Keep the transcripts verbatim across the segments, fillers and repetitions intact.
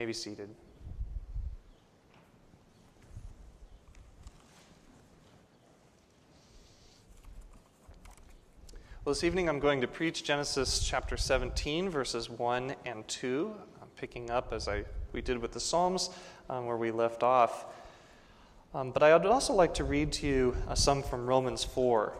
may be seated. Well, this evening I'm going to preach Genesis chapter seventeen, verses one and two. I'm picking up, as I we did with the Psalms, um, where we left off. Um, but I would also like to read to you uh, some from Romans four.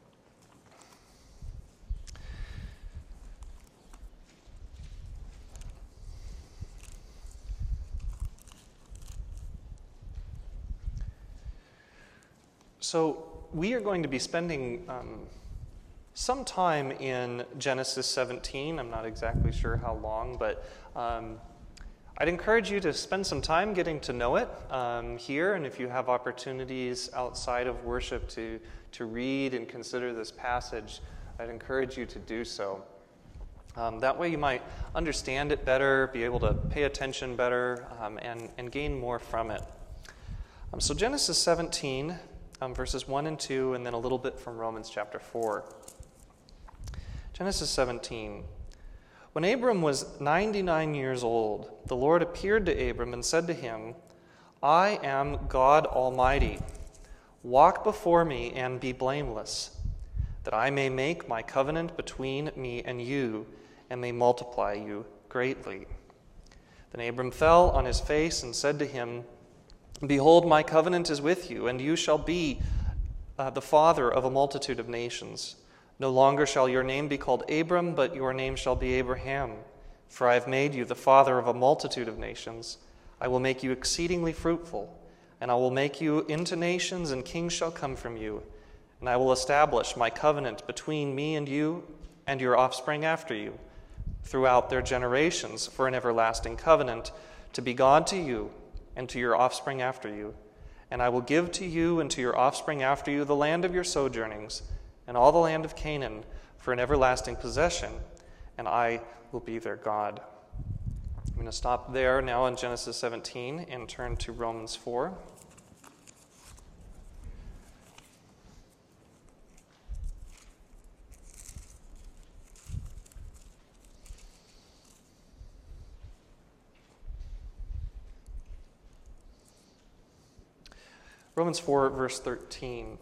So we are going to be spending um, some time in Genesis seventeen. I'm not exactly sure how long, but um, I'd encourage you to spend some time getting to know it um, here, and if you have opportunities outside of worship to, to read and consider this passage, I'd encourage you to do so. Um, that way you might understand it better, be able to pay attention better, um, and, and gain more from it. Um, so Genesis seventeen, um, verses one and two, and then a little bit from Romans chapter four. Genesis seventeen. When Abram was ninety-nine years old, the Lord appeared to Abram and said to him, I am God Almighty. Walk before me and be blameless, that I may make my covenant between me and you, and may multiply you greatly. Then Abram fell on his face and said to him, Behold, my covenant is with you, and you shall be uh, the father of a multitude of nations. No longer shall your name be called Abram, but your name shall be Abraham. For I have made you the father of a multitude of nations. I will make you exceedingly fruitful, and I will make you into nations, and kings shall come from you. And I will establish my covenant between me and you and your offspring after you, throughout their generations, for an everlasting covenant, to be God to you and to your offspring after you. And I will give to you and to your offspring after you the land of your sojournings, and all the land of Canaan for an everlasting possession, and I will be their God. I'm going to stop there now in Genesis seventeen and turn to Romans four. Romans four, verse thirteen.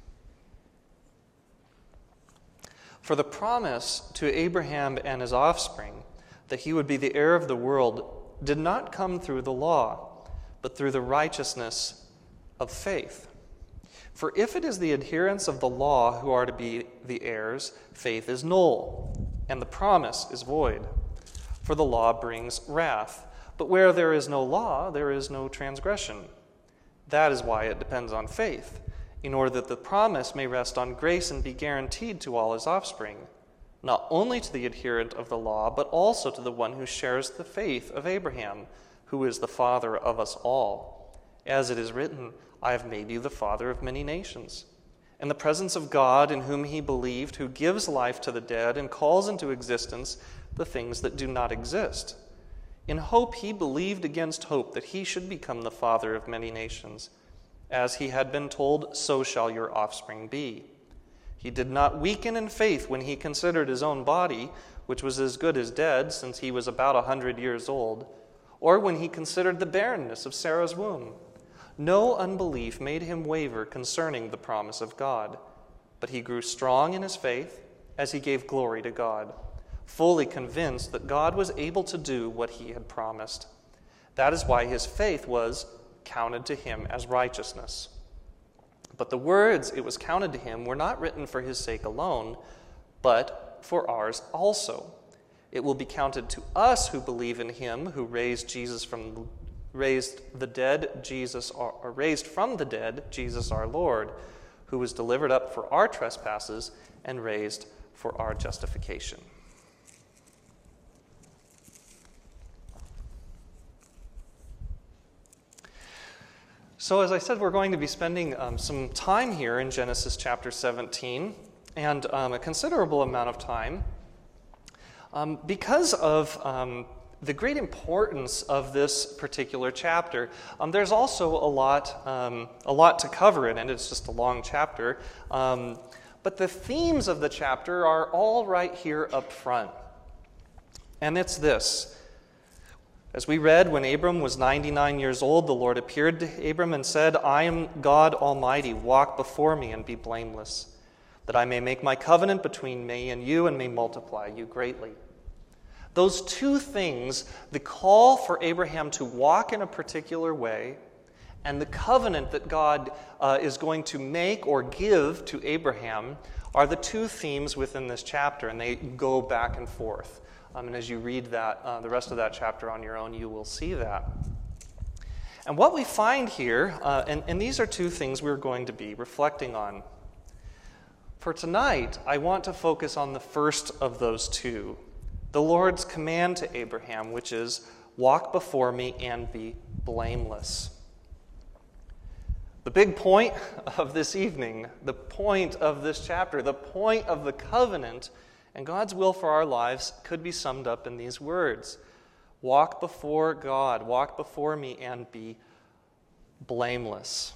For the promise to Abraham and his offspring that he would be the heir of the world did not come through the law, but through the righteousness of faith. For if it is the adherents of the law who are to be the heirs, faith is null, and the promise is void. For the law brings wrath. But where there is no law, there is no transgression. That is why it depends on faith, in order that the promise may rest on grace and be guaranteed to all his offspring, not only to the adherent of the law, but also to the one who shares the faith of Abraham, who is the father of us all. As it is written, I have made you the father of many nations. In the presence of God, in whom he believed, who gives life to the dead and calls into existence the things that do not exist. In hope he believed against hope that he should become the father of many nations. As he had been told, so shall your offspring be. He did not weaken in faith when he considered his own body, which was as good as dead, since he was about a hundred years old, or when he considered the barrenness of Sarah's womb. No unbelief made him waver concerning the promise of God, but he grew strong in his faith as he gave glory to God, fully convinced that God was able to do what he had promised. That is why his faith was counted to him as righteousness. But the words it was counted to him were not written for his sake alone, but for ours also. It will be counted to us who believe in him who raised Jesus from raised the dead, Jesus or raised from the dead, Jesus our Lord, who was delivered up for our trespasses and raised for our justification. So as I said, we're going to be spending um, some time here in Genesis chapter seventeen, and um, a considerable amount of time, um, because of um, the great importance of this particular chapter. Um, there's also a lot, um, a lot to cover in it. It's just a long chapter, um, but the themes of the chapter are all right here up front, and it's this. As we read, when Abram was ninety-nine years old, the Lord appeared to Abram and said, I am God Almighty. Walk before me and be blameless, that I may make my covenant between me and you and may multiply you greatly. Those two things, the call for Abraham to walk in a particular way and the covenant that God uh, is going to make or give to Abraham, are the two themes within this chapter, and they go back and forth. Um, and as you read that, uh, the rest of that chapter on your own, you will see that. And what we find here, uh, and, and these are two things we're going to be reflecting on. For tonight, I want to focus on the first of those two, the Lord's command to Abraham, which is, walk before me and be blameless. The big point of this evening, the point of this chapter, the point of the covenant and God's will for our lives could be summed up in these words. Walk before God, walk before me and be blameless.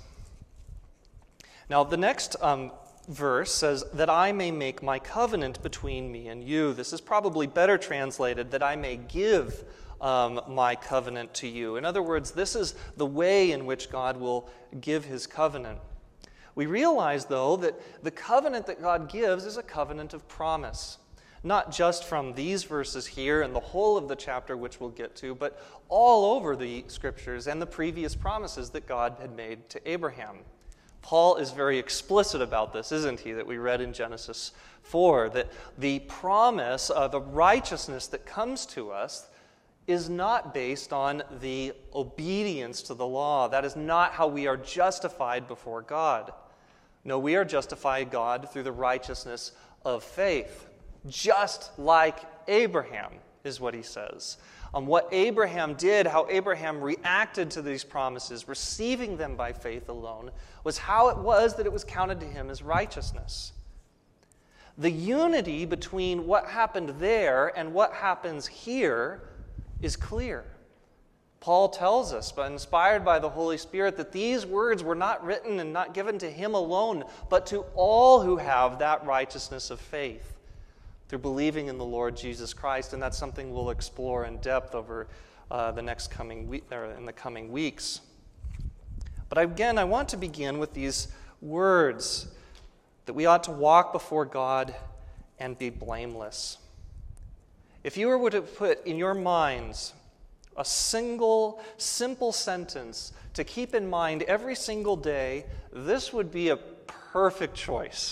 Now, the next um, verse says, that I may make my covenant between me and you. This is probably better translated, that I may give um, my covenant to you. In other words, this is the way in which God will give his covenant. We realize, though, that the covenant that God gives is a covenant of promise. Not just from these verses here and the whole of the chapter, which we'll get to, but all over the Scriptures and the previous promises that God had made to Abraham. Paul is very explicit about this, isn't he, that we read in Genesis four, that the promise of the righteousness that comes to us is not based on the obedience to the law. That is not how we are justified before God. No, we are justified God through the righteousness of faith. Just like Abraham, is what he says. On what Abraham did, how Abraham reacted to these promises, receiving them by faith alone, was how it was that it was counted to him as righteousness. The unity between what happened there and what happens here is clear. Paul tells us, but inspired by the Holy Spirit, that these words were not written and not given to him alone, but to all who have that righteousness of faith, through believing in the Lord Jesus Christ, and that's something we'll explore in depth over uh, the next coming week, or in the coming weeks. But again, I want to begin with these words that we ought to walk before God and be blameless. If you were to put in your minds a single, simple sentence to keep in mind every single day, this would be a perfect choice.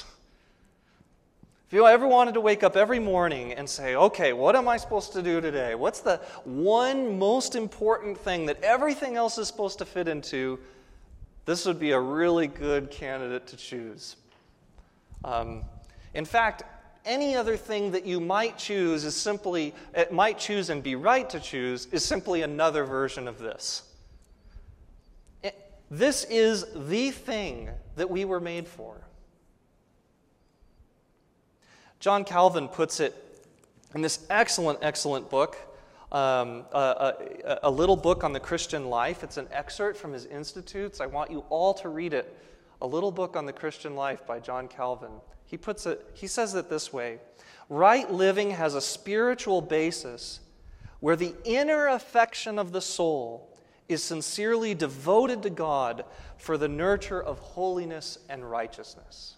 If you ever wanted to wake up every morning and say, okay, what am I supposed to do today? What's the one most important thing that everything else is supposed to fit into? This would be a really good candidate to choose. Um, in fact, any other thing that you might choose is simply, it might choose and be right to choose, is simply another version of this. It, this is the thing that we were made for. John Calvin puts it in this excellent, excellent book, um, a, a, a little book on the Christian life. It's an excerpt from his Institutes. I want you all to read it. A little book on the Christian life by John Calvin. He puts it, he says it this way: right living has a spiritual basis where the inner affection of the soul is sincerely devoted to God for the nurture of holiness and righteousness.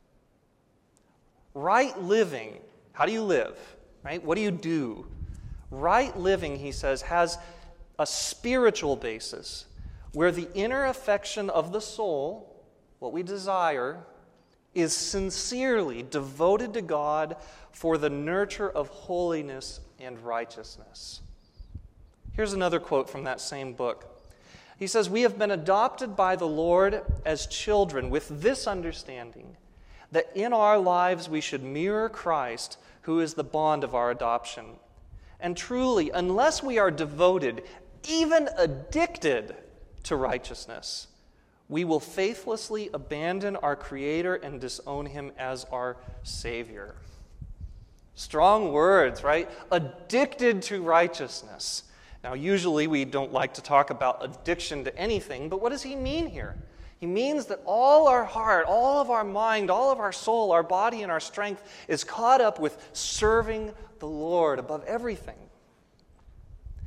Right living, how do you live? Right? What do you do? Right living, he says, has a spiritual basis where the inner affection of the soul, what we desire, is sincerely devoted to God for the nurture of holiness and righteousness. Here's another quote from that same book. He says, "We have been adopted by the Lord as children with this understanding, that in our lives we should mirror Christ, who is the bond of our adoption. And truly, unless we are devoted, even addicted to righteousness, we will faithlessly abandon our Creator and disown Him as our Savior." Strong words, right? Addicted to righteousness. Now, usually we don't like to talk about addiction to anything, but what does he mean here? He means that all our heart, all of our mind, all of our soul, our body, and our strength is caught up with serving the Lord above everything.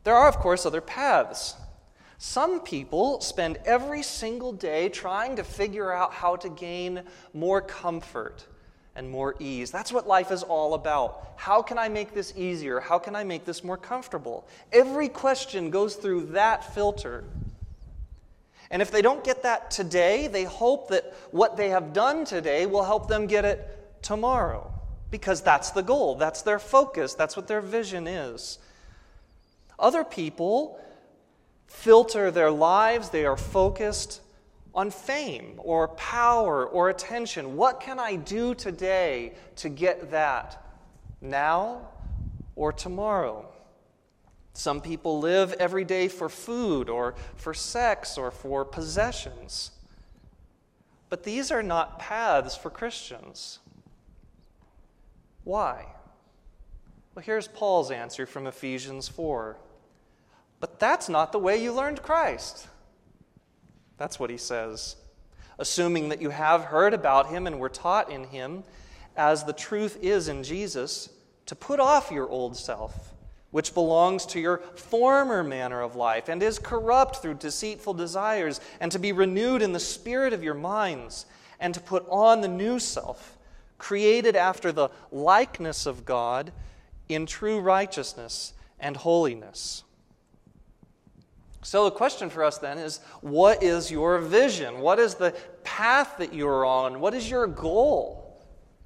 There are, of course, other paths. Some people spend every single day trying to figure out how to gain more comfort and more ease. That's what life is all about. How can I make this easier? How can I make this more comfortable? Every question goes through that filter. And if they don't get that today, they hope that what they have done today will help them get it tomorrow. Because that's the goal. That's their focus. That's what their vision is. Other people filter their lives. They are focused on fame or power or attention. What can I do today to get that now or tomorrow? Some people live every day for food or for sex or for possessions. But these are not paths for Christians. Why? Well, here's Paul's answer from Ephesians four. But that's not the way you learned Christ. That's what he says. Assuming that you have heard about him and were taught in him, as the truth is in Jesus, to put off your old self, which belongs to your former manner of life and is corrupt through deceitful desires, and to be renewed in the spirit of your minds, and to put on the new self, created after the likeness of God in true righteousness and holiness. So the question for us then is, what is your vision? What is the path that you're on? What is your goal?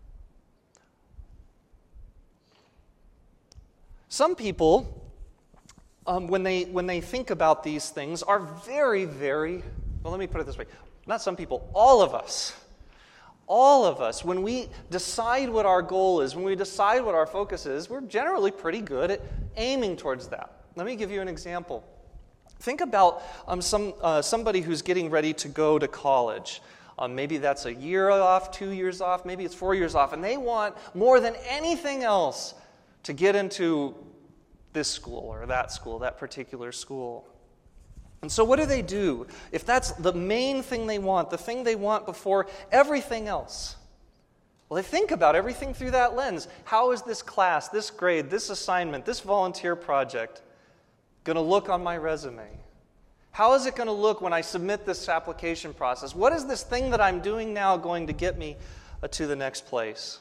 Some people, um, when they when they think about these things, are very, very, well, let me put it this way. Not some people, all of us. All of us, when we decide what our goal is, when we decide what our focus is, we're generally pretty good at aiming towards that. Let me give you an example. Think about um, some uh, somebody who's getting ready to go to college. Um, maybe that's a year off, two years off, maybe it's four years off, and they want more than anything else to get into this school or that school, that particular school. And so what do they do? If that's the main thing they want, the thing they want before everything else, well, they think about everything through that lens. How is this class, this grade, this assignment, this volunteer project going to look on my resume? How is it going to look when I submit this application process? What is this thing that I'm doing now going to get me uh, to the next place?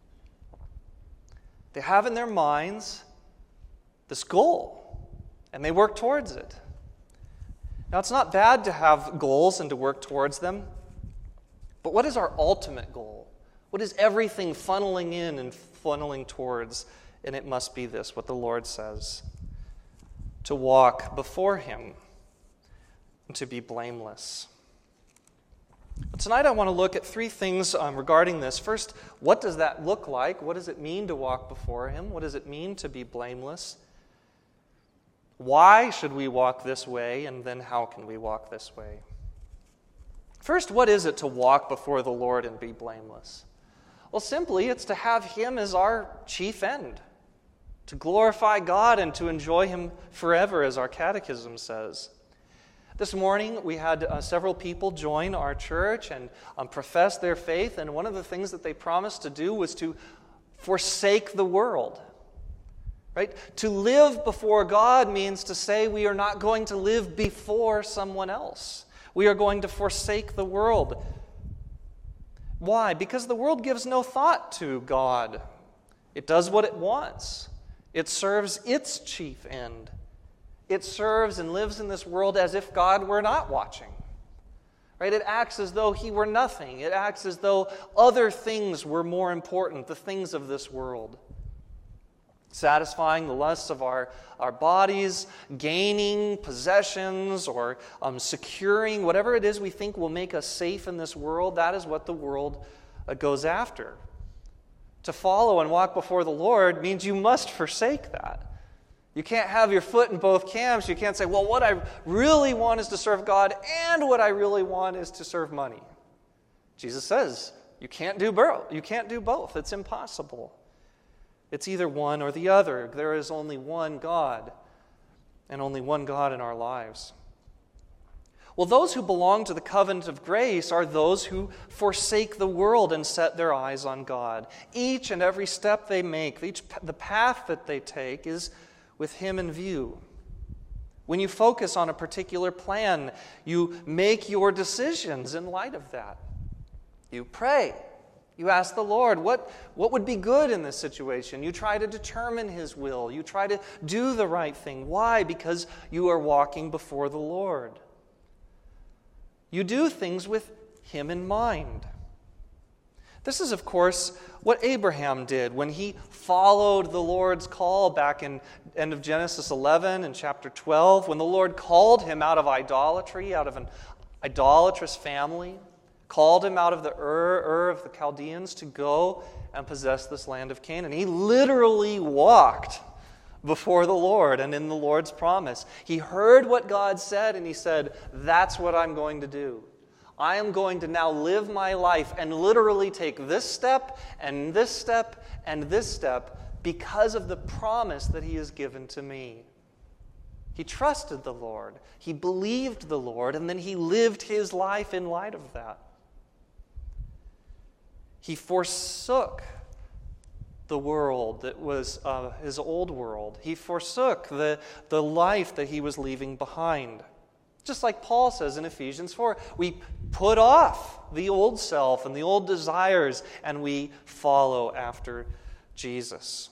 They have in their minds this goal, and they work towards it. Now, it's not bad to have goals and to work towards them, but what is our ultimate goal? What is everything funneling in and funneling towards? And it must be this, what the Lord says: to walk before him and to be blameless. But tonight I want to look at three things um, regarding this. First, what does that look like? What does it mean to walk before him? What does it mean to be blameless? Why should we walk this way? And then how can we walk this way? First, what is it to walk before the Lord and be blameless? Well, simply, it's to have him as our chief end, to glorify God and to enjoy him forever, as our catechism says. This morning, we had uh, several people join our church and um, profess their faith, and one of the things that they promised to do was to forsake the world. Right? To live before God means to say we are not going to live before someone else. We are going to forsake the world. Why? Because the world gives no thought to God. It does what it wants. It serves its chief end. It serves and lives in this world as if God were not watching. Right? It acts as though he were nothing. It acts as though other things were more important, the things of this world. Satisfying the lusts of our, our bodies, gaining possessions, or um, securing whatever it is we think will make us safe in this world, that is what the world uh, goes after. To follow and walk before the Lord means you must forsake that. You can't have your foot in both camps. You can't say, well, what I really want is to serve God, and what I really want is to serve money. Jesus says, you can't do both. You can't do both. It's impossible. It's either one or the other. There is only one God, and only one God in our lives. Well, those who belong to the covenant of grace are those who forsake the world and set their eyes on God. Each and every step they make, each the path that they take is with him in view. When you focus on a particular plan, you make your decisions in light of that. You pray. You ask the Lord, what, what would be good in this situation? You try to determine His will. You try to do the right thing. Why? Because you are walking before the Lord. You do things with Him in mind. This is, of course, what Abraham did when he followed the Lord's call back in end of Genesis eleven and chapter twelve, when the Lord called him out of idolatry, out of an idolatrous family, called him out of the Ur, Ur of the Chaldeans to go and possess this land of Canaan. He literally walked before the Lord and in the Lord's promise. He heard what God said and he said, that's what I'm going to do. I am going to now live my life and literally take this step and this step and this step because of the promise that He has given to me. He trusted the Lord. He believed the Lord, and then he lived his life in light of that. He forsook the world that was uh, his old world. He forsook the, the life that he was leaving behind. Just like Paul says in Ephesians four, we put off the old self and the old desires, and we follow after Jesus.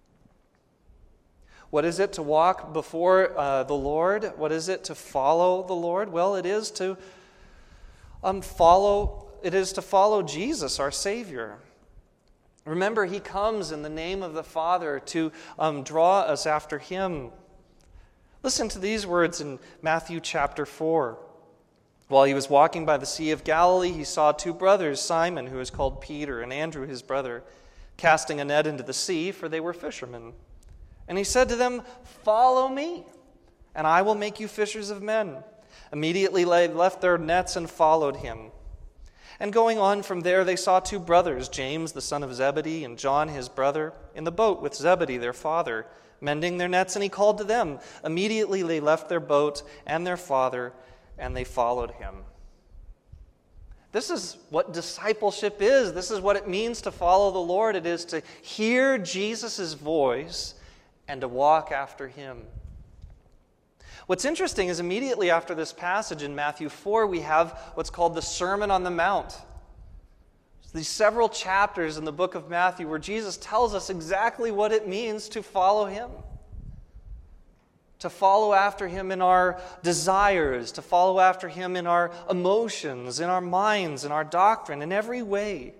What is it to walk before uh, the Lord? What is it to follow the Lord? Well, it is to um, follow. It is to follow Jesus, our Savior. Remember, He comes in the name of the Father to um, draw us after Him. Listen to these words in Matthew chapter four. While he was walking by the Sea of Galilee, he saw two brothers, Simon, who is called Peter, and Andrew, his brother, casting a net into the sea, for they were fishermen. And he said to them, "Follow me, and I will make you fishers of men." Immediately they left their nets and followed him. And going on from there, they saw two brothers, James, the son of Zebedee, and John, his brother, in the boat with Zebedee, their father, mending their nets, and he called to them. Immediately they left their boat and their father, and they followed him. This is what discipleship is. This is what it means to follow the Lord. It is to hear Jesus' voice and to walk after Him. What's interesting is immediately after this passage in Matthew four, we have what's called the Sermon on the Mount. These several chapters in the book of Matthew where Jesus tells us exactly what it means to follow Him. To follow after Him in our desires, to follow after Him in our emotions, in our minds, in our doctrine, in every way.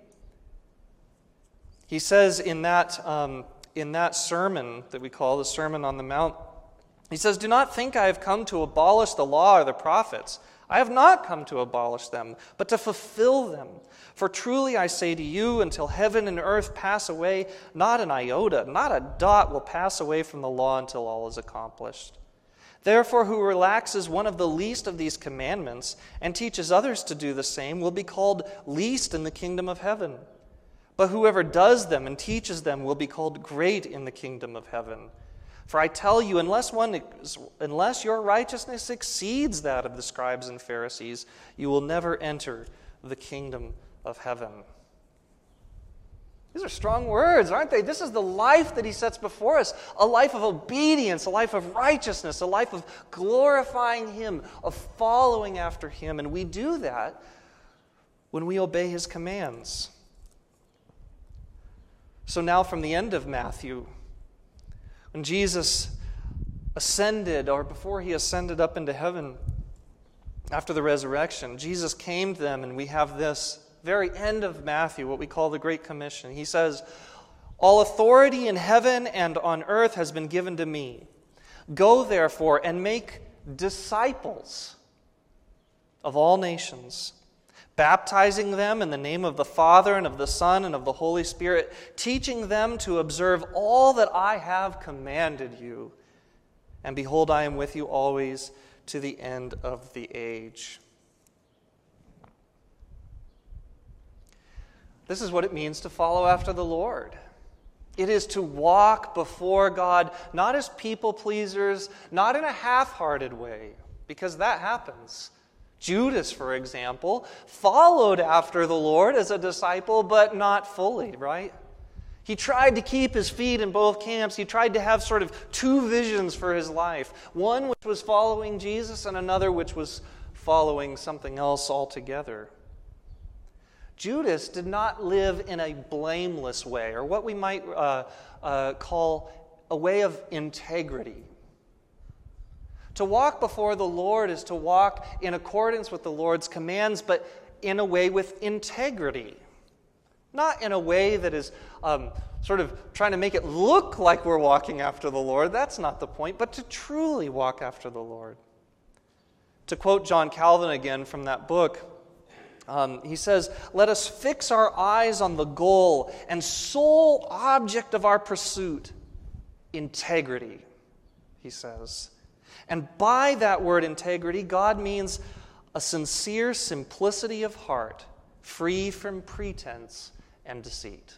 He says in that, um, in that sermon that we call the Sermon on the Mount, He says, "Do not think I have come to abolish the law or the prophets. I have not come to abolish them, but to fulfill them. For truly I say to you, until heaven and earth pass away, not an iota, not a dot will pass away from the law until all is accomplished. Therefore, who relaxes one of the least of these commandments and teaches others to do the same will be called least in the kingdom of heaven. But whoever does them and teaches them will be called great in the kingdom of heaven. For I tell you, unless one, unless your righteousness exceeds that of the scribes and Pharisees, you will never enter the kingdom of heaven." These are strong words, aren't they? This is the life that He sets before us, a life of obedience, a life of righteousness, a life of glorifying Him, of following after Him. And we do that when we obey His commands. So now from the end of Matthew, when Jesus ascended, or before He ascended up into heaven after the resurrection, Jesus came to them, and we have this very end of Matthew, what we call the Great Commission. He says, "All authority in heaven and on earth has been given to me. Go therefore and make disciples of all nations, baptizing them in the name of the Father and of the Son and of the Holy Spirit, teaching them to observe all that I have commanded you. And behold, I am with you always to the end of the age." This is what it means to follow after the Lord. It is to walk before God, not as people pleasers, not in a half-hearted way, because that happens. Judas, for example, followed after the Lord as a disciple, but not fully, right? He tried to keep his feet in both camps. He tried to have sort of two visions for his life. One which was following Jesus and another which was following something else altogether. Judas did not live in a blameless way, or what we might uh, uh, call a way of integrity. To walk before the Lord is to walk in accordance with the Lord's commands, but in a way with integrity. Not in a way that is um, sort of trying to make it look like we're walking after the Lord. That's not the point, but to truly walk after the Lord. To quote John Calvin again from that book, um, he says, "Let us fix our eyes on the goal and sole object of our pursuit, integrity," he says. And by that word integrity, God means a sincere simplicity of heart, free from pretense and deceit.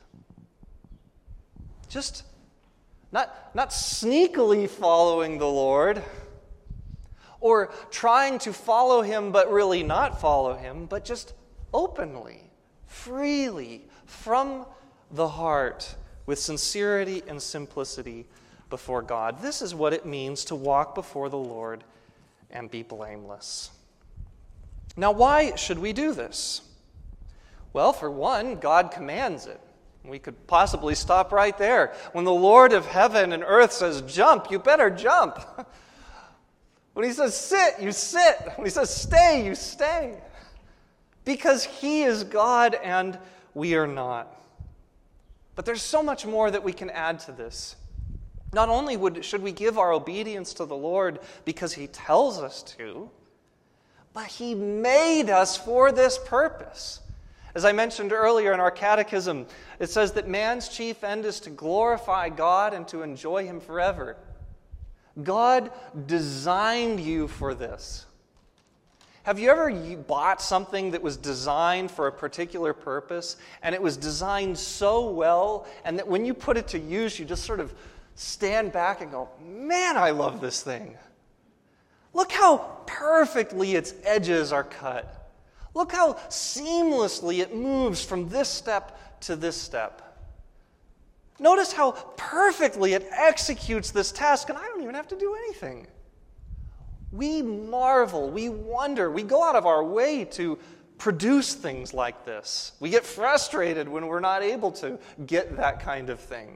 Just not, not sneakily following the Lord, or trying to follow Him but really not follow Him, but just openly, freely, from the heart, with sincerity and simplicity before God. This is what it means to walk before the Lord and be blameless. Now, why should we do this? Well, for one, God commands it. We could possibly stop right there. When the Lord of heaven and earth says, jump, you better jump. When He says sit, you sit. When He says stay, you stay. Because He is God and we are not. But there's so much more that we can add to this. Not only would, should we give our obedience to the Lord because He tells us to, but He made us for this purpose. As I mentioned earlier in our catechism, it says that man's chief end is to glorify God and to enjoy Him forever. God designed you for this. Have you ever bought something that was designed for a particular purpose, and it was designed so well, and that when you put it to use, you just sort of stand back and go, man, I love this thing. Look how perfectly its edges are cut. Look how seamlessly it moves from this step to this step. Notice how perfectly it executes this task, and I don't even have to do anything. We marvel, we wonder, we go out of our way to produce things like this. We get frustrated when we're not able to get that kind of thing.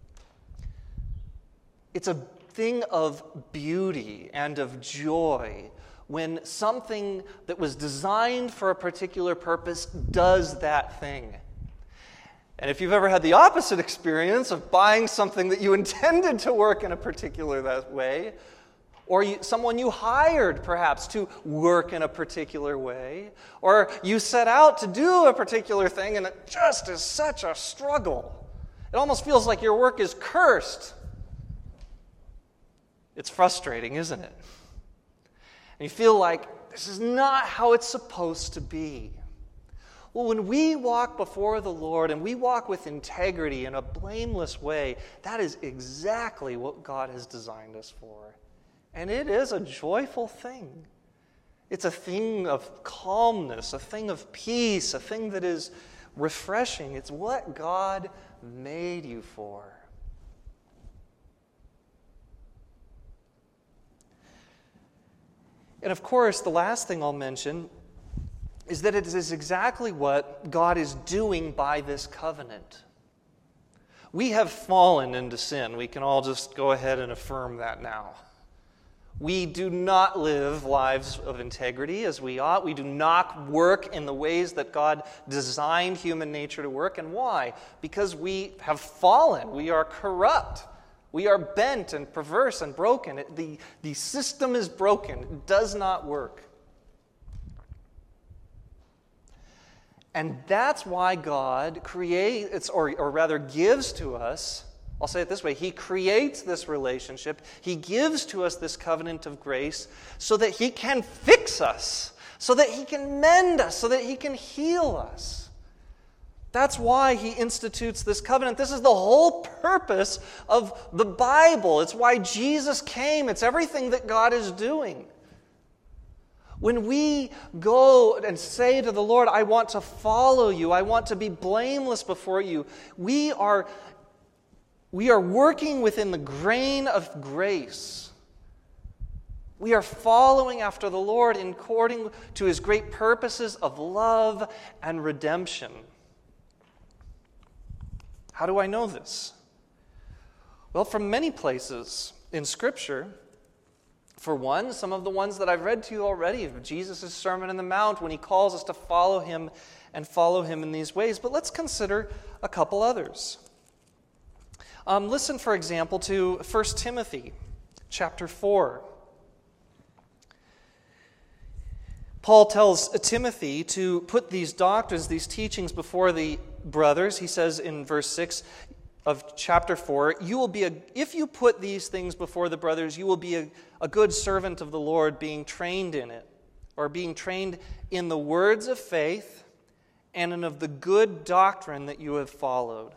It's a thing of beauty and of joy when something that was designed for a particular purpose does that thing. And if you've ever had the opposite experience of buying something that you intended to work in a particular that way, or you, someone you hired perhaps to work in a particular way, or you set out to do a particular thing and it just is such a struggle. It almost feels like your work is cursed. It's frustrating, isn't it? And you feel like this is not how it's supposed to be. Well, when we walk before the Lord and we walk with integrity in a blameless way, that is exactly what God has designed us for. And it is a joyful thing. It's a thing of calmness, a thing of peace, a thing that is refreshing. It's what God made you for. And of course, the last thing I'll mention is that it is exactly what God is doing by this covenant. We have fallen into sin. We can all just go ahead and affirm that now. We do not live lives of integrity as we ought. We do not work in the ways that God designed human nature to work. And why? Because we have fallen. We are corrupt. We are bent and perverse and broken. It, the, the system is broken. It does not work. And that's why God creates, or, or rather gives to us, I'll say it this way, He creates this relationship. He gives to us this covenant of grace so that He can fix us, so that He can mend us, so that He can heal us. That's why He institutes this covenant. This is the whole purpose of the Bible. It's why Jesus came. It's everything that God is doing. When we go and say to the Lord, I want to follow you, I want to be blameless before you, we are we are working within the grain of grace. We are following after the Lord according to His great purposes of love and redemption. How do I know this? Well, from many places in Scripture. For one, some of the ones that I've read to you already, Jesus' Sermon on the Mount, when He calls us to follow Him and follow Him in these ways. But let's consider a couple others. Um, listen, for example, to First Timothy chapter four. Paul tells Timothy to put these doctrines, these teachings before the brothers. He says in verse six of chapter four, you will be a, if you put these things before the brothers, you will be a, a good servant of the Lord, being trained in it, or being trained in the words of faith and in of the good doctrine that you have followed.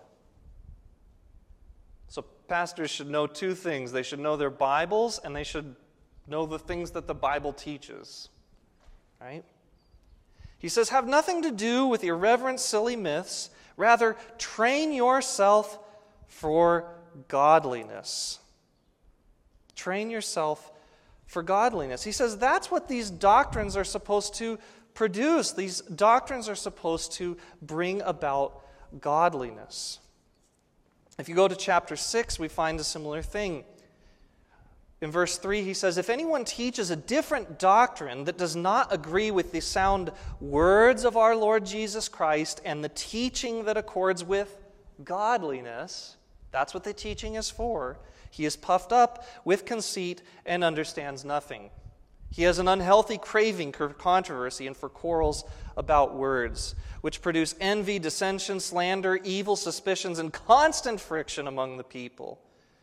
So pastors should know two things. They should know their Bibles, and they should know the things that the Bible teaches. Right? He says, have nothing to do with irreverent, silly myths. Rather, train yourself for godliness. Train yourself for godliness. He says that's what these doctrines are supposed to produce. These doctrines are supposed to bring about godliness. If you go to chapter six, we find a similar thing. In verse three, he says, if anyone teaches a different doctrine that does not agree with the sound words of our Lord Jesus Christ and the teaching that accords with godliness, that's what the teaching is for. He is puffed up with conceit and understands nothing. He has an unhealthy craving for controversy and for quarrels about words, which produce envy, dissension, slander, evil suspicions, and constant friction among the people.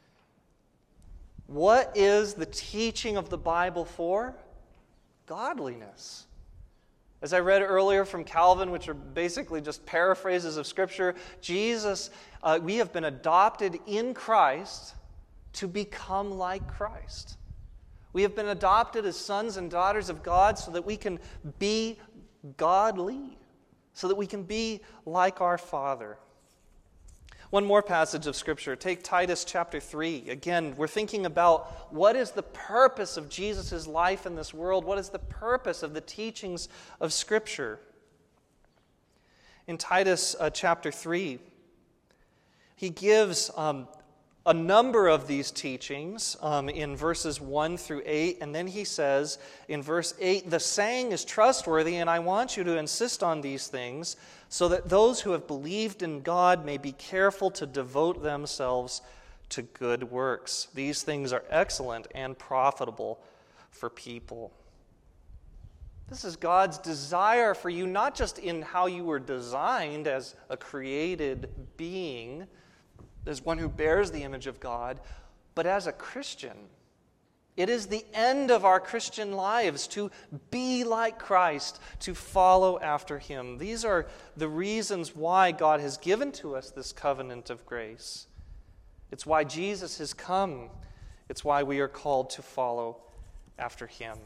What is the teaching of the Bible for? Godliness. As I read earlier from Calvin, which are basically just paraphrases of Scripture, Jesus, uh, we have been adopted in Christ to become like Christ. We have been adopted as sons and daughters of God so that we can be godly, so that we can be like our Father. One more passage of Scripture. Take Titus chapter three. Again, we're thinking about what is the purpose of Jesus' life in this world? What is the purpose of the teachings of Scripture? In Titus uh, chapter three, he gives um, a number of these teachings um, in verses one through eight, and then he says in verse eight, the saying is trustworthy, and I want you to insist on these things, so that those who have believed in God may be careful to devote themselves to good works. These things are excellent and profitable for people. This is God's desire for you, not just in how you were designed as a created being, as one who bears the image of God, but as a Christian. It is the end of our Christian lives to be like Christ, to follow after Him. These are the reasons why God has given to us this covenant of grace. It's why Jesus has come. It's why we are called to follow after Him.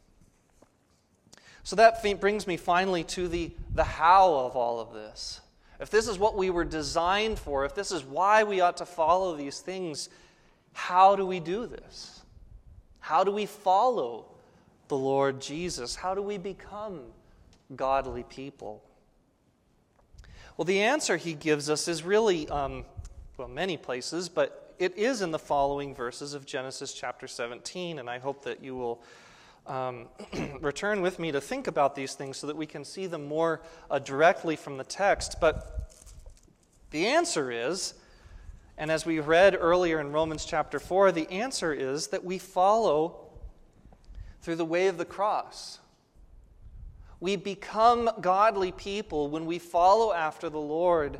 So that brings me finally to the, the how of all of this. If this is what we were designed for, if this is why we ought to follow these things, how do we do this? How do we follow the Lord Jesus? How do we become godly people? Well, the answer he gives us is really, um, well, many places, but it is in the following verses of Genesis chapter seventeen, and I hope that you will um, return with me to think about these things so that we can see them more uh, directly from the text. But the answer is, and as we read earlier in Romans chapter four, the answer is that we follow through the way of the cross. We become godly people when we follow after the Lord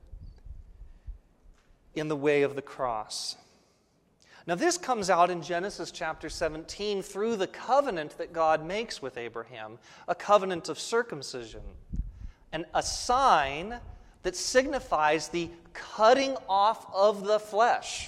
in the way of the cross. Now this comes out in Genesis chapter seventeen through the covenant that God makes with Abraham, a covenant of circumcision, and a sign that signifies the cutting off of the flesh,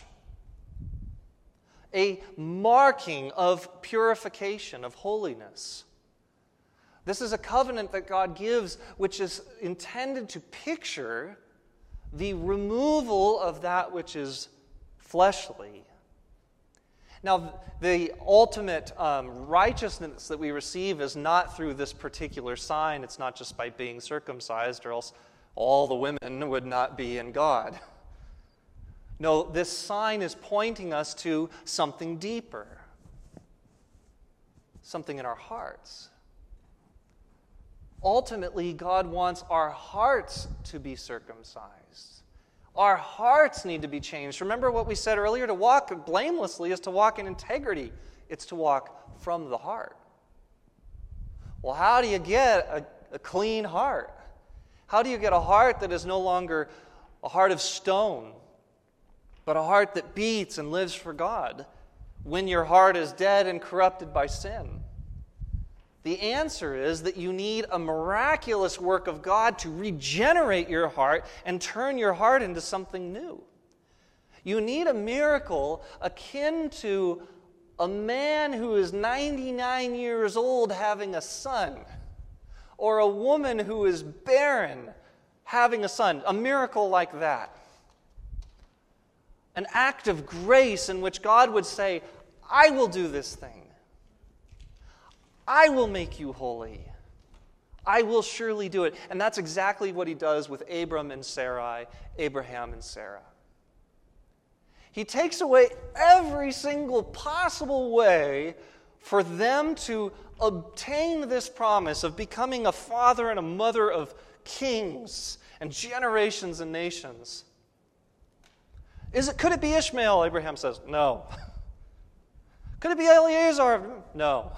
a marking of purification, of holiness. This is a covenant that God gives, which is intended to picture the removal of that which is fleshly. Now, the ultimate um, righteousness that we receive is not through this particular sign. It's not just by being circumcised, or else all the women would not be in God. No, this sign is pointing us to something deeper, something in our hearts. Ultimately, God wants our hearts to be circumcised. Our hearts need to be changed. Remember what we said earlier? To walk blamelessly is to walk in integrity. It's to walk from the heart. Well, how do you get a, a clean heart? How do you get a heart that is no longer a heart of stone, but a heart that beats and lives for God when your heart is dead and corrupted by sin? The answer is that you need a miraculous work of God to regenerate your heart and turn your heart into something new. You need a miracle akin to a man who is ninety-nine years old having a son, or a woman who is barren having a son. A miracle like that. An act of grace in which God would say, I will do this thing. I will make you holy. I will surely do it. And that's exactly what he does with Abram and Sarai, Abraham and Sarah. He takes away every single possible way for them to obtain this promise of becoming a father and a mother of kings and generations and nations. Is it, could it be Ishmael? Abraham says, no. Could it be Eliezer? No.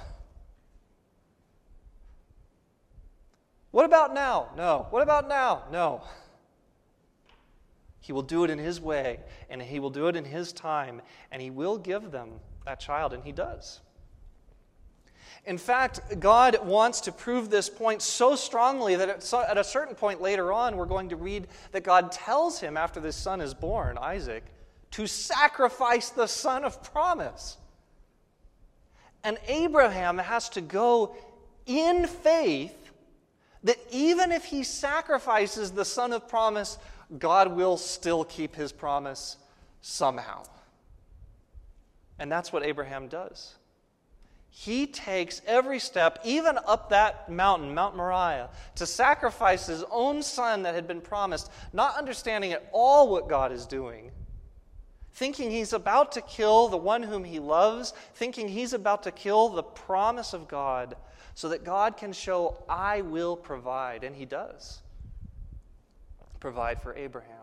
What about now? No. What about now? No. He will do it in his way, and he will do it in his time, and he will give them that child, and he does. In fact, God wants to prove this point so strongly that at a certain point later on, we're going to read that God tells him after this son is born, Isaac, to sacrifice the son of promise. And Abraham has to go in faith that even if he sacrifices the son of promise, God will still keep his promise somehow. And that's what Abraham does. He takes every step, even up that mountain, Mount Moriah, to sacrifice his own son that had been promised, not understanding at all what God is doing, thinking he's about to kill the one whom he loves, thinking he's about to kill the promise of God, so that God can show, I will provide. And he does provide for Abraham.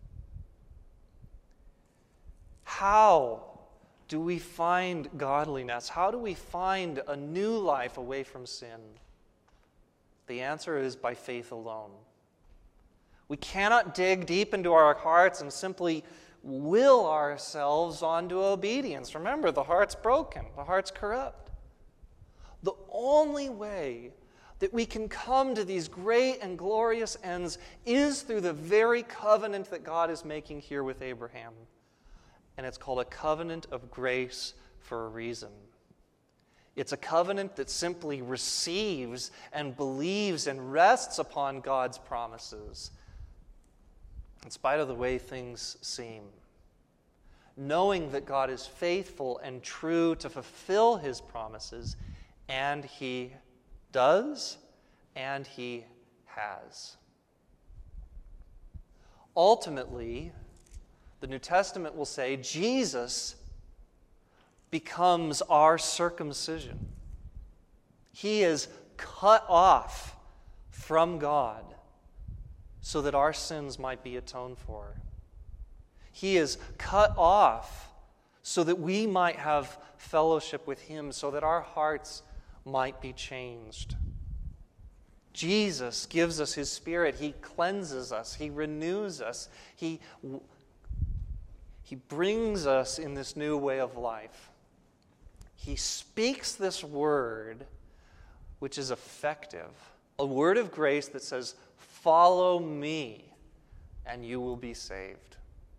How do we find godliness? How do we find a new life away from sin? The answer is by faith alone. We cannot dig deep into our hearts and simply will ourselves onto obedience. Remember, the heart's broken, the heart's corrupt. The only way that we can come to these great and glorious ends is through the very covenant that God is making here with Abraham. And it's called a covenant of grace for a reason. It's a covenant that simply receives and believes and rests upon God's promises, in spite of the way things seem. Knowing that God is faithful and true to fulfill his promises, and he does, and he has. Ultimately, the New Testament will say Jesus becomes our circumcision. He is cut off from God so that our sins might be atoned for. He is cut off so that we might have fellowship with him, so that our hearts might be changed. Jesus gives us his Spirit. He cleanses us. He renews us. He, he brings us in this new way of life. He speaks this word, which is effective, a word of grace that says, follow me, and you will be saved.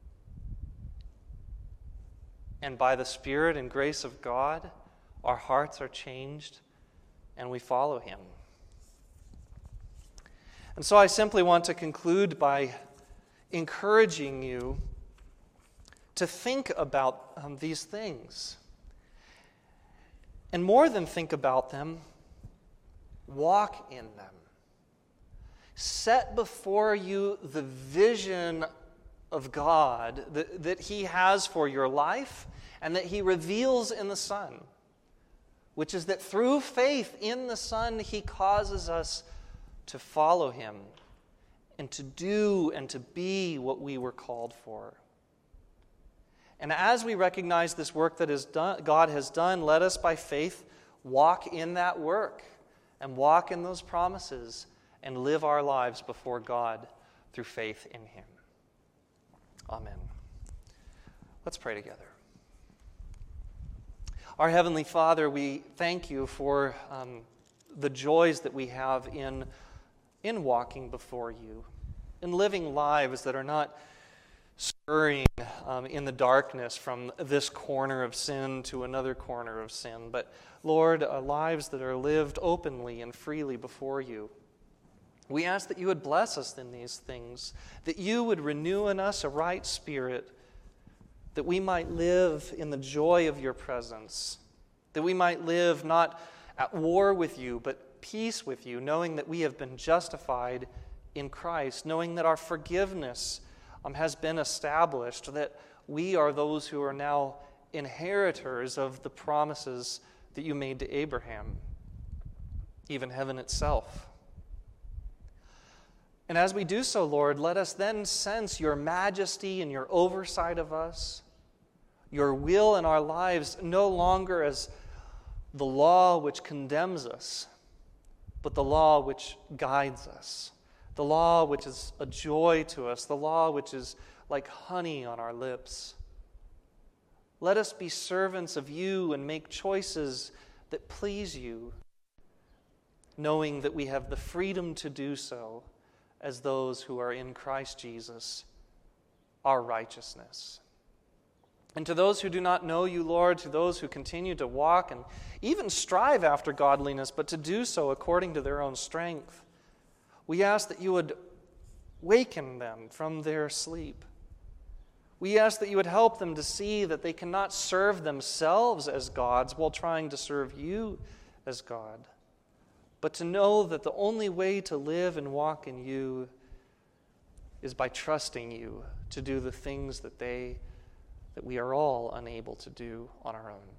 And by the Spirit and grace of God, our hearts are changed, and we follow him. And so I simply want to conclude by encouraging you to think about um, these things. And more than think about them, walk in them. Set before you the vision of God that, that He has for your life and that He reveals in the Son, which is that through faith in the Son, He causes us to follow Him and to do and to be what we were called for. And as we recognize this work that is done, God has done, let us by faith walk in that work and walk in those promises and live our lives before God through faith in Him. Amen. Let's pray together. Our Heavenly Father, we thank You for um, the joys that we have in, in walking before You, in living lives that are not scurrying um, in the darkness from this corner of sin to another corner of sin, but Lord, uh, lives that are lived openly and freely before You. We ask that You would bless us in these things, that You would renew in us a right spirit, that we might live in the joy of Your presence, that we might live not at war with You, but peace with You, knowing that we have been justified in Christ, knowing that our forgiveness um, has been established, that we are those who are now inheritors of the promises that You made to Abraham, even heaven itself. And as we do so, Lord, let us then sense Your majesty and Your oversight of us, Your will in our lives, no longer as the law which condemns us, but the law which guides us, the law which is a joy to us, the law which is like honey on our lips. Let us be servants of You and make choices that please You, knowing that we have the freedom to do so as those who are in Christ Jesus, our righteousness. And to those who do not know You, Lord, to those who continue to walk and even strive after godliness, but to do so according to their own strength, we ask that You would waken them from their sleep. We ask that You would help them to see that they cannot serve themselves as gods while trying to serve You as God, but to know that the only way to live and walk in You is by trusting You to do the things that they, that we are all unable to do on our own.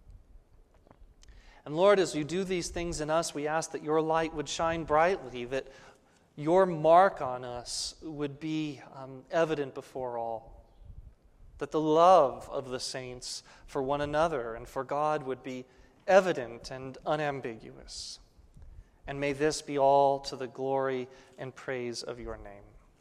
And Lord, as You do these things in us, we ask that Your light would shine brightly, that Your mark on us would be um, evident before all, that the love of the saints for one another and for God would be evident and unambiguous. And may this be all to the glory and praise of Your name.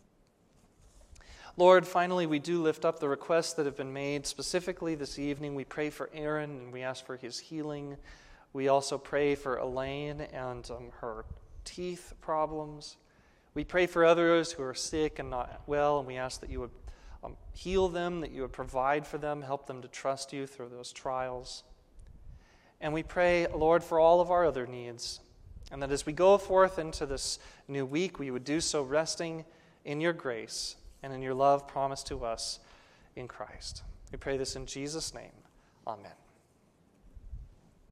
Lord, finally, we do lift up the requests that have been made. Specifically this evening, we pray for Aaron and we ask for his healing. We also pray for Elaine and um, her teeth problems. We pray for others who are sick and not well, and we ask that You would um, heal them, that You would provide for them, help them to trust You through those trials. And we pray, Lord, for all of our other needs, and that as we go forth into this new week, we would do so resting in Your grace and in Your love promised to us in Christ. We pray this in Jesus' name. Amen.